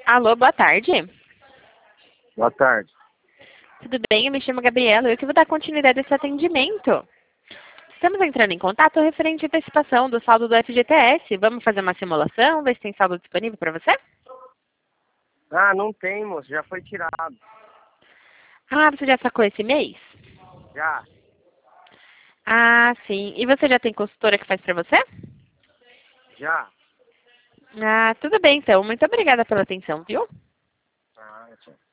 Alô, boa tarde. Boa tarde. Tudo bem? Eu me chamo Gabriela. Eu que vou dar continuidade a esse atendimento. Estamos entrando em contato referente à antecipação do saldo do FGTS. Vamos fazer uma simulação, ver se tem saldo disponível para você? Ah, não tem, moço. Já foi tirado. Ah, você já sacou esse mês? Já. Ah, sim. E você já tem consultora que faz para você? Já. Ah, tudo bem então. Muito obrigada pela atenção, viu? Ah, tchau.